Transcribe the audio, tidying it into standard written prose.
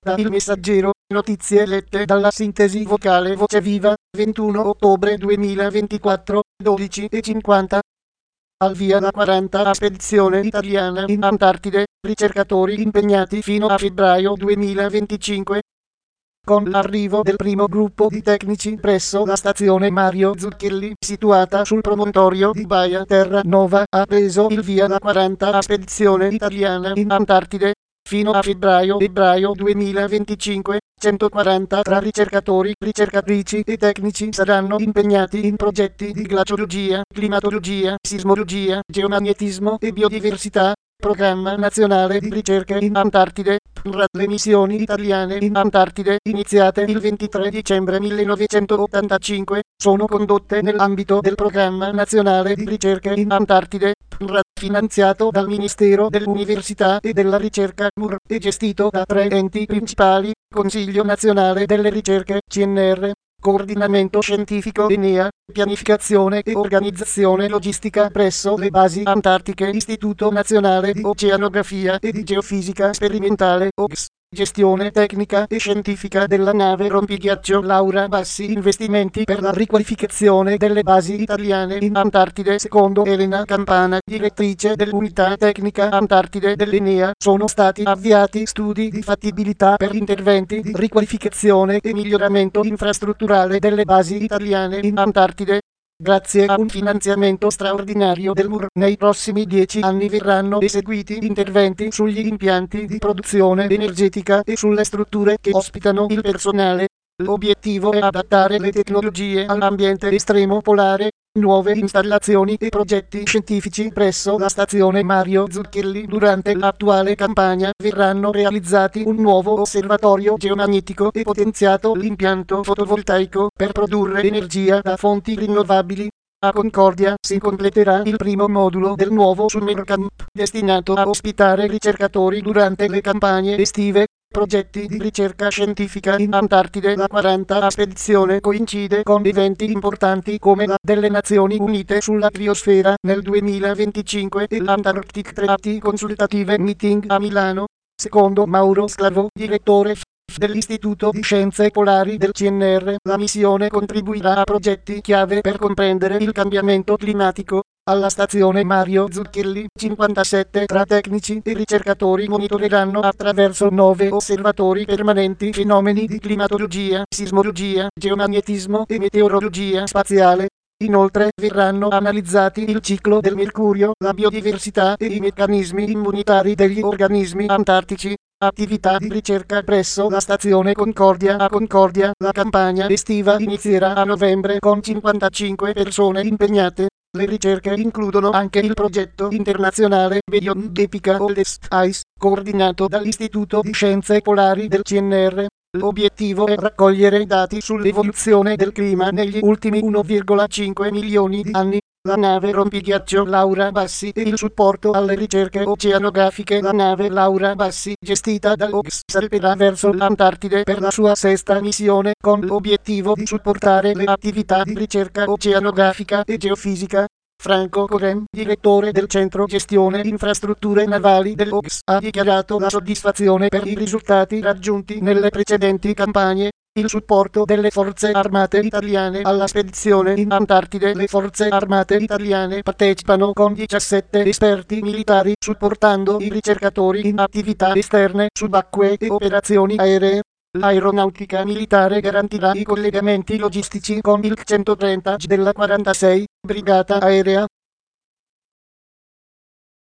Da Il Messaggero, notizie lette dalla sintesi vocale Voce Viva, 21 ottobre 2024, 12:50. Al via la 40ª spedizione italiana in Antartide, ricercatori impegnati fino a febbraio 2025. Con l'arrivo del primo gruppo di tecnici presso la stazione Mario Zucchelli, situata sul promontorio di Baia Terra Nova, ha preso il via la 40ª spedizione italiana in Antartide. Fino a febbraio 2025, 140 tra ricercatori, ricercatrici e tecnici saranno impegnati in progetti di glaciologia, climatologia, sismologia, geomagnetismo e biodiversità. Programma Nazionale di Ricerche in Antartide. Le missioni italiane in Antartide, iniziate il 23 dicembre 1985, sono condotte nell'ambito del Programma Nazionale di Ricerche in Antartide, finanziato dal Ministero dell'Università e della Ricerca (MUR) e gestito da tre enti principali: Consiglio Nazionale delle Ricerche (CNR), Coordinamento Scientifico ENEA, Pianificazione e Organizzazione Logistica presso le basi antartiche, Istituto Nazionale di Oceanografia e di Geofisica Sperimentale (OGS). Gestione tecnica e scientifica della nave rompighiaccio Laura Bassi. Investimenti per la riqualificazione delle basi italiane in Antartide. Secondo Elena Campana, direttrice dell'Unità Tecnica Antartide dell'ENEA, sono stati avviati studi di fattibilità per interventi di riqualificazione e miglioramento infrastrutturale delle basi italiane in Antartide. Grazie a un finanziamento straordinario del MUR, nei prossimi 10 anni verranno eseguiti interventi sugli impianti di produzione energetica e sulle strutture che ospitano il personale. L'obiettivo è adattare le tecnologie all'ambiente estremo polare. Nuove installazioni e progetti scientifici presso la stazione Mario Zucchelli. Durante l'attuale campagna verranno realizzati un nuovo osservatorio geomagnetico e potenziato l'impianto fotovoltaico per produrre energia da fonti rinnovabili. A Concordia si completerà il primo modulo del nuovo Summer Camp, destinato a ospitare ricercatori durante le campagne estive. Progetti di ricerca scientifica in Antartide. La 40ª spedizione coincide con eventi importanti come la delle Nazioni Unite sulla criosfera nel 2025 e l'Antarctic Treaty Consultative Meeting a Milano. Secondo Mauro Sclavo, direttore dell'Istituto di Scienze Polari del CNR, la missione contribuirà a progetti chiave per comprendere il cambiamento climatico. Alla stazione Mario Zucchelli, 57 tra tecnici e ricercatori monitoreranno attraverso 9 osservatori permanenti fenomeni di climatologia, sismologia, geomagnetismo e meteorologia spaziale. Inoltre verranno analizzati il ciclo del mercurio, la biodiversità e i meccanismi immunitari degli organismi antartici. Attività di ricerca presso la stazione Concordia. A Concordia, la campagna estiva inizierà a novembre con 55 persone impegnate. Le ricerche includono anche il progetto internazionale Beyond Epica Oldest Ice, coordinato dall'Istituto di Scienze Polari del CNR. L'obiettivo è raccogliere dati sull'evoluzione del clima negli ultimi 1,5 milioni di anni. La nave rompighiaccio Laura Bassi e il supporto alle ricerche oceanografiche. La nave Laura Bassi, gestita dall'OGS, salperà verso l'Antartide per la sua sesta missione, con l'obiettivo di supportare le attività di ricerca oceanografica e geofisica. Franco Corem, direttore del Centro Gestione Infrastrutture Navali dell'OGS, ha dichiarato la soddisfazione per i risultati raggiunti nelle precedenti campagne. Il supporto delle forze armate italiane alla spedizione in Antartide. Le forze armate italiane partecipano con 17 esperti militari, supportando i ricercatori in attività esterne, subacquee e operazioni aeree. L'aeronautica militare garantirà i collegamenti logistici con il 130 della 46 Brigata Aerea.